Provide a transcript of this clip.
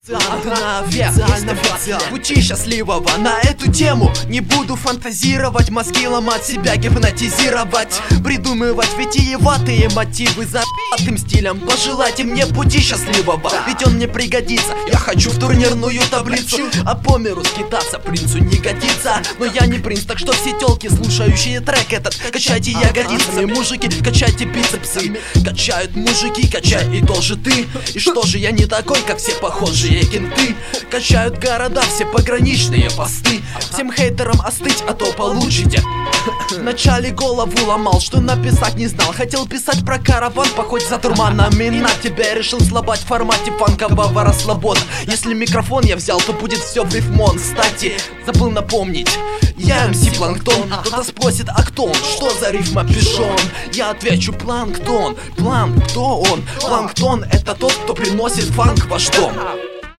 На официальном пути счастливого. На эту тему не буду фантазировать, мозги ломать, себя гипнотизировать, придумывать витиеватые мотивы за ***тым стилем. Пожелайте мне пути счастливого, ведь он мне пригодится. Я хочу в турнирную таблицу, а по миру скитаться принцу не годится. Но я не принц, так что все тёлки, слушающие трек этот, качайте ягодицами. Мужики, качайте бицепсы. Качают мужики, качай и тоже ты. И что же я не такой, как все похожие кенты? Качают города, все пограничные посты. Всем хейтерам остыть, а то получите. Вначале голову ломал, что написать не знал. Хотел писать про караван, походь за турманами. На тебя решил слабать в формате фанкового расслабона. Если микрофон я взял, то будет все в рифмон. Кстати, забыл напомнить, я МС Планктон. Кто-то спросит, а кто он? Что за рифма пижон? Я отвечу: Планктон. План, кто он? Планктон — это тот, кто приносит фанк в ваш дом.